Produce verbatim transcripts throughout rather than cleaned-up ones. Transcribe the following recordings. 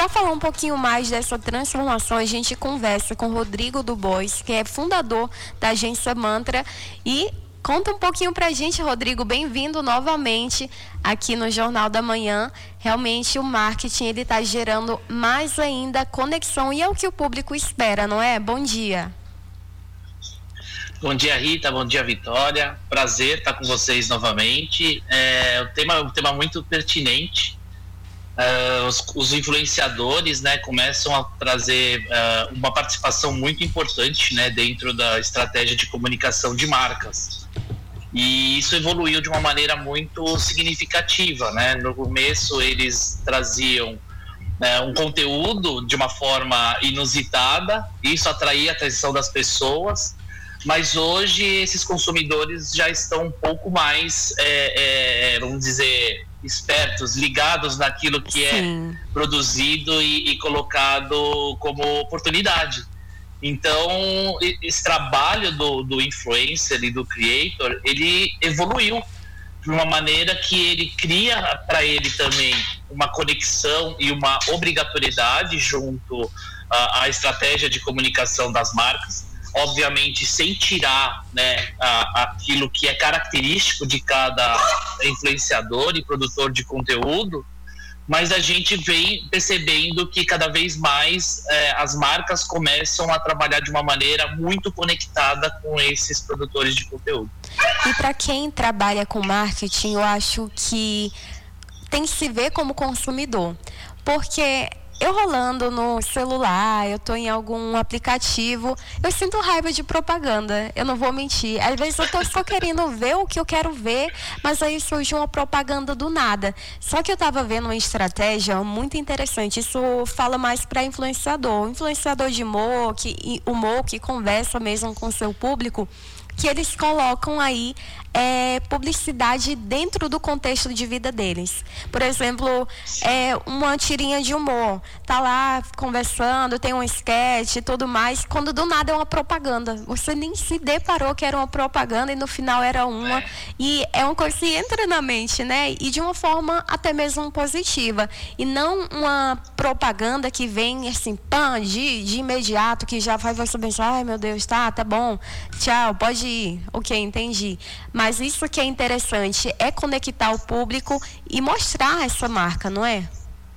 Para falar um pouquinho mais dessa transformação, a gente conversa com Rodrigo Dubois, que é fundador da agência Mantra. E conta um pouquinho pra gente, Rodrigo, bem-vindo novamente aqui no Jornal da Manhã. Realmente o marketing, ele está gerando mais ainda conexão e é o que o público espera, não é? Bom dia. Bom dia, Rita, bom dia, Vitória. Prazer estar com vocês novamente. É, o tema é um tema muito pertinente. Uh, os, os influenciadores, né, começam a trazer uh, uma participação muito importante, né, dentro da estratégia de comunicação de marcas. E isso evoluiu de uma maneira muito significativa, né? No começo eles traziam né, um conteúdo de uma forma inusitada, isso atraía a atenção das pessoas, mas hoje esses consumidores já estão um pouco mais, é, é, vamos dizer, espertos, ligados naquilo que Sim. é produzido e, e colocado como oportunidade. Então, esse trabalho do, do influencer e do creator, ele evoluiu de uma maneira que ele cria para ele também uma conexão e uma obrigatoriedade junto à, à estratégia de comunicação das marcas, obviamente sem tirar né, a, aquilo que é característico de cada influenciador e produtor de conteúdo, mas a gente vem percebendo que cada vez mais eh, as marcas começam a trabalhar de uma maneira muito conectada com esses produtores de conteúdo. E para quem trabalha com marketing, eu acho que tem que se ver como consumidor, porque eu rolando no celular, eu tô em algum aplicativo, eu sinto raiva de propaganda, eu não vou mentir. Às vezes eu tô só querendo ver o que eu quero ver, mas aí surge uma propaganda do nada. Só que eu tava vendo uma estratégia muito interessante, isso fala mais para influenciador, influenciador de humor, que, humor que conversa mesmo com o seu público, que eles colocam aí é, publicidade dentro do contexto de vida deles. Por exemplo, é, uma tirinha de humor, tá lá conversando, tem um sketch e tudo mais, quando do nada é uma propaganda. Você nem se deparou que era uma propaganda e no final era uma. E é uma coisa que entra na mente, né? E de uma forma até mesmo positiva. E não uma propaganda que vem assim, pã, de, de imediato, que já faz você pensar, ai meu Deus, tá, tá bom, tchau, pode ir. Ok, entendi. Mas isso que é interessante é conectar o público e mostrar essa marca, não é?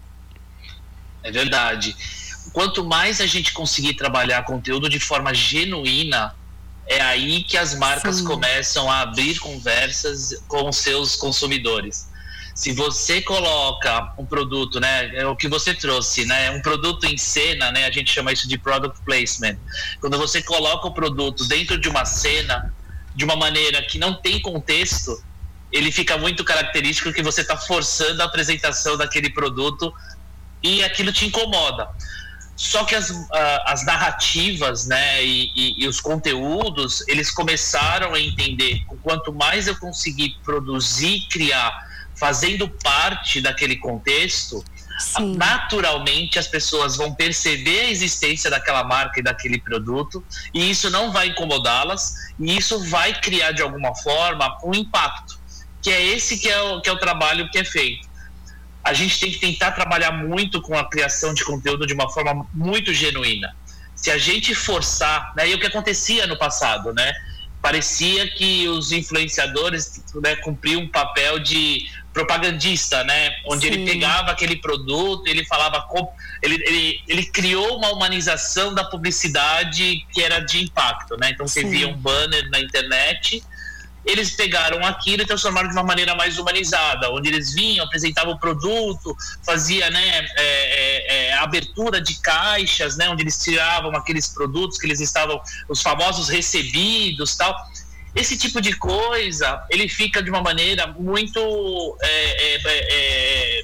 É verdade. Quanto mais a gente conseguir trabalhar conteúdo de forma genuína, é aí que as marcas Sim. começam a abrir conversas com os seus consumidores. Se você coloca um produto, né, é o que você trouxe, né, um produto em cena, né, a gente chama isso de product placement. Quando você coloca o produto dentro de uma cena, de uma maneira que não tem contexto, ele fica muito característico que você está forçando a apresentação daquele produto e aquilo te incomoda. Só que as, uh, as narrativas, né, e, e, e os conteúdos, eles começaram a entender que quanto mais eu conseguir produzir, criar, fazendo parte daquele contexto, Sim. naturalmente as pessoas vão perceber a existência daquela marca e daquele produto, e isso não vai incomodá-las, e isso vai criar de alguma forma um impacto, que é esse que é o, que é o trabalho que é feito. A gente tem que tentar trabalhar muito com a criação de conteúdo de uma forma muito genuína. Se a gente forçar, né, e o que acontecia no passado, né, parecia que os influenciadores, né, cumpriam um papel de propagandista, né, onde Sim. ele pegava aquele produto, ele falava, ele, ele, ele criou uma humanização da publicidade que era de impacto, né, então você Sim. via um banner na internet, eles pegaram aquilo e transformaram de uma maneira mais humanizada, onde eles vinham, apresentavam o produto, fazia, né, é, é, é, abertura de caixas, né, onde eles tiravam aqueles produtos que eles estavam, os famosos recebidos, tal. Esse tipo de coisa, ele fica de uma maneira muito é, é, é,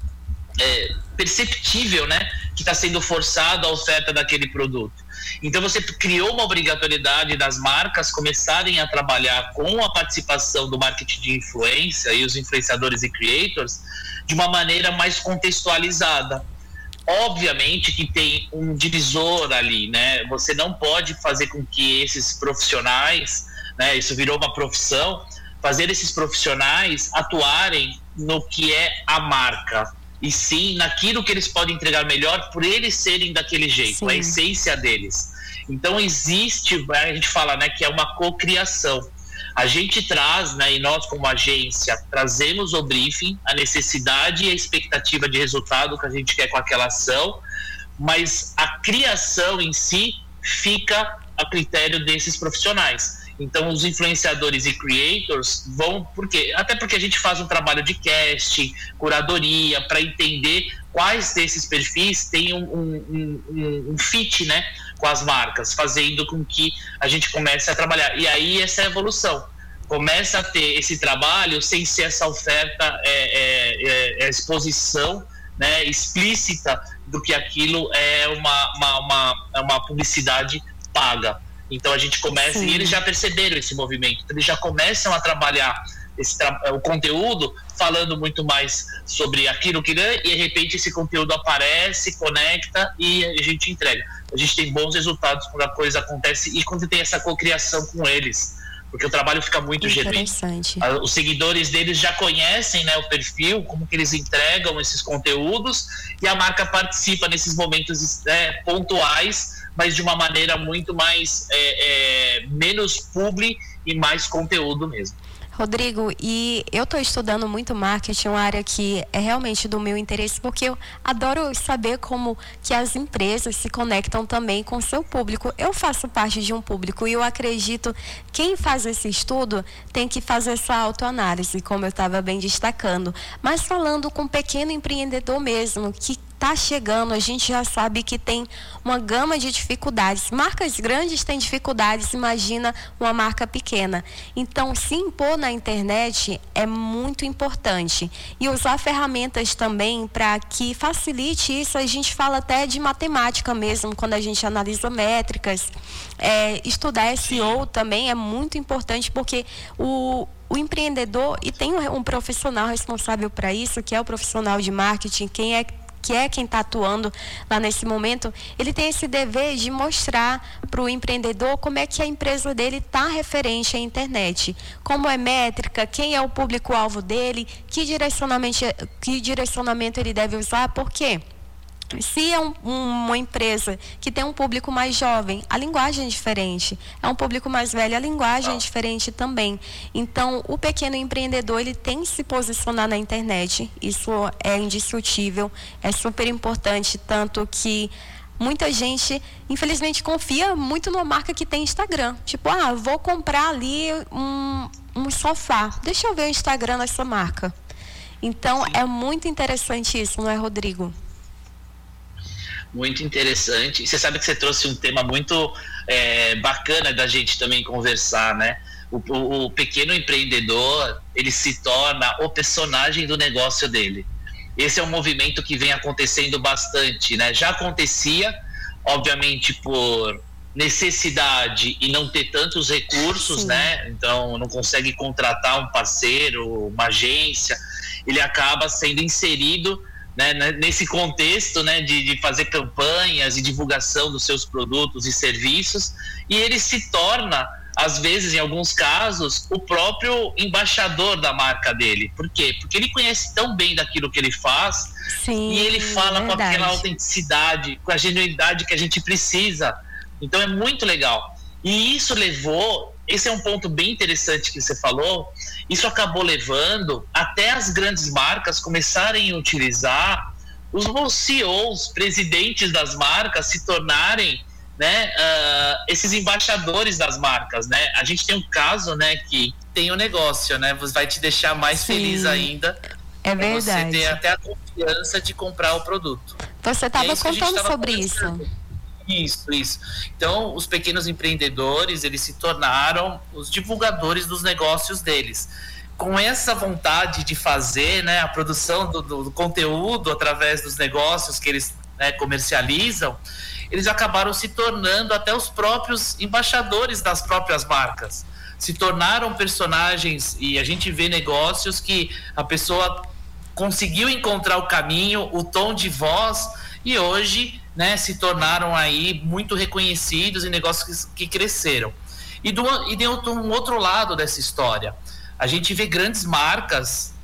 é, perceptível, né, que está sendo forçado a oferta daquele produto. Então você criou uma obrigatoriedade das marcas começarem a trabalhar com a participação do marketing de influência e os influenciadores e creators de uma maneira mais contextualizada. Obviamente que tem um divisor ali, né? Você não pode fazer com que esses profissionais, né, isso virou uma profissão, fazer esses profissionais atuarem no que é a marca. e sim naquilo que eles podem entregar melhor por eles serem daquele jeito, sim. A essência deles. Então existe, a gente fala, né, que é uma cocriação. A gente traz, né, e nós como agência trazemos o briefing, a necessidade e a expectativa de resultado que a gente quer com aquela ação, mas a criação em si fica a critério desses profissionais. Então os influenciadores e creators vão, porque até porque a gente faz um trabalho de casting, curadoria, para entender quais desses perfis têm um, um, um, um fit, né, com as marcas, fazendo com que a gente comece a trabalhar. E aí essa é a evolução. Começa a ter esse trabalho sem ser essa oferta, é, é, é, exposição, né, explícita do que aquilo é uma, uma, uma, uma publicidade paga. Então a gente começa, sim. E eles já perceberam esse movimento, eles já começam a trabalhar esse tra- o conteúdo falando muito mais sobre aquilo que e de repente esse conteúdo aparece, conecta e a gente entrega. A gente tem bons resultados quando a coisa acontece e quando tem essa cocriação com eles, porque o trabalho fica muito genuíno. Os seguidores deles já conhecem, né, o perfil, como que eles entregam esses conteúdos e a marca participa nesses momentos, é, pontuais, mas de uma maneira muito mais é, é, menos publi e mais conteúdo mesmo. Rodrigo, e eu estou estudando muito marketing, uma área que é realmente do meu interesse, porque eu adoro saber como que as empresas se conectam também com o seu público. Eu faço parte de um público e eu acredito que quem faz esse estudo tem que fazer essa autoanálise, como eu estava bem destacando. Mas falando com um pequeno empreendedor mesmo, que está chegando, a gente já sabe que tem uma gama de dificuldades. Marcas grandes têm dificuldades, imagina uma marca pequena. Então, se impor na internet é muito importante. E usar ferramentas também para que facilite isso. A gente fala até de matemática mesmo, quando a gente analisa métricas. É, estudar S E O também é muito importante, porque o O empreendedor, e tem um, um profissional responsável para isso, que é o profissional de marketing, quem é que é quem está atuando lá nesse momento, ele tem esse dever de mostrar para o empreendedor como é que a empresa dele está referente à internet, como é métrica, quem é o público-alvo dele, que direcionamento, que direcionamento ele deve usar, por quê? Se é um, uma empresa que tem um público mais jovem, a linguagem é diferente. É um público mais velho, a linguagem é diferente também. Então, o pequeno empreendedor, ele tem que se posicionar na internet. Isso é indiscutível, é super importante, tanto que muita gente, infelizmente, confia muito numa marca que tem Instagram. Tipo, ah, vou comprar ali um, um sofá. Deixa eu ver o Instagram dessa marca. Então, é muito interessante isso, não é, Rodrigo? Muito interessante. Você sabe que você trouxe um tema muito é, bacana da gente também conversar, né? O, o, o pequeno empreendedor, ele se torna o personagem do negócio dele. Esse é um movimento que vem acontecendo bastante, né? Já acontecia, obviamente, por necessidade e não ter tantos recursos, sim, né? Então não consegue contratar um parceiro, uma agência, ele acaba sendo inserido, né, nesse contexto, né, de, de fazer campanhas e divulgação dos seus produtos e serviços, e ele se torna, às vezes, em alguns casos, o próprio embaixador da marca dele. Por quê? Porque ele conhece tão bem daquilo que ele faz, sim, e ele fala verdade, com aquela autenticidade, com a genuinidade que a gente precisa. Então é muito legal. E isso levou, esse é um ponto bem interessante que você falou, isso acabou levando até as grandes marcas começarem a utilizar os C E Os, presidentes das marcas, se tornarem, né, uh, esses embaixadores das marcas, né? A gente tem um caso, né, que tem um negócio, né? Vai te deixar mais sim, feliz ainda. É verdade. Você ter até a confiança de comprar o produto. Você estava é contando sobre isso. Isso, isso. Então, os pequenos empreendedores, eles se tornaram os divulgadores dos negócios deles. Com essa vontade de fazer, né, a produção do, do conteúdo através dos negócios que eles, né, comercializam, eles acabaram se tornando até os próprios embaixadores das próprias marcas. Se tornaram personagens, e a gente vê negócios que a pessoa conseguiu encontrar o caminho, o tom de voz, e hoje, né, se tornaram aí muito reconhecidos em negócios que, que cresceram. E, do, e de um outro lado dessa história, a gente vê grandes marcas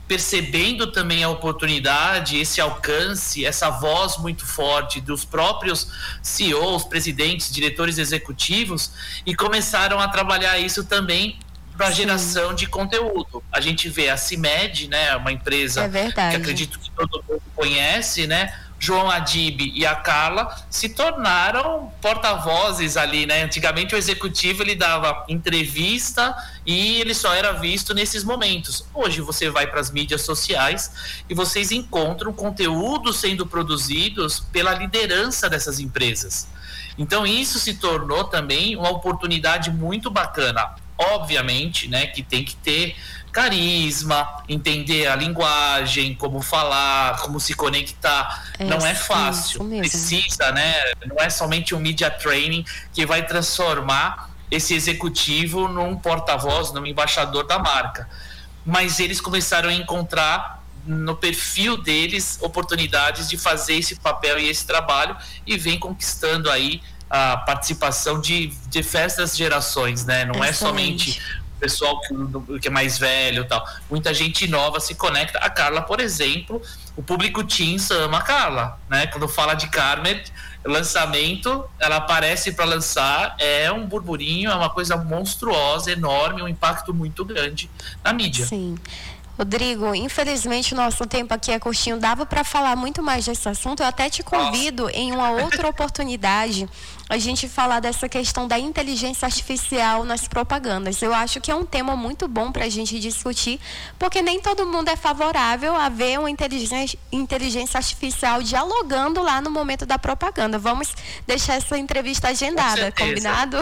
percebendo também a oportunidade, esse alcance, essa voz muito forte dos próprios C E Os, presidentes, diretores executivos, e começaram a trabalhar isso também para a geração de conteúdo. A gente vê a CIMED, né, uma empresa é que acredito que todo mundo conhece, né? João Adib e a Carla se tornaram porta-vozes ali, né? Antigamente o executivo ele dava entrevista e ele só era visto nesses momentos. Hoje você vai para as mídias sociais e vocês encontram conteúdos sendo produzidos pela liderança dessas empresas. Então isso se tornou também uma oportunidade muito bacana. Obviamente, né, que tem que ter carisma, entender a linguagem, como falar, como se conectar. É, não é fácil, precisa, né? Não é somente um media training que vai transformar esse executivo num porta-voz, num embaixador da marca. Mas eles começaram a encontrar no perfil deles oportunidades de fazer esse papel e esse trabalho, e vem conquistando aí a participação de diversas gerações, né? Não Excelente. É somente o pessoal que, que é mais velho e tal. Muita gente nova se conecta. A Carla, por exemplo, o público Teens ama a Carla, né? Quando fala de Carmen, lançamento, ela aparece para lançar, é um burburinho, é uma coisa monstruosa, enorme, um impacto muito grande na mídia. Sim. Rodrigo, infelizmente o nosso tempo aqui é curtinho, dava para falar muito mais desse assunto. Eu até te convido Nossa. Em uma outra oportunidade a gente falar dessa questão da inteligência artificial nas propagandas. Eu acho que é um tema muito bom para a gente discutir, porque nem todo mundo é favorável a ver uma inteligência, inteligência artificial dialogando lá no momento da propaganda. Vamos deixar essa entrevista agendada, combinado?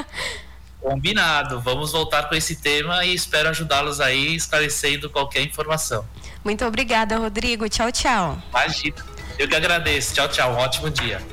Combinado, vamos voltar com esse tema e espero ajudá-los aí esclarecendo qualquer informação. Muito obrigada, Rodrigo. Tchau, tchau. Imagina, eu que agradeço. Tchau, tchau. Um ótimo dia.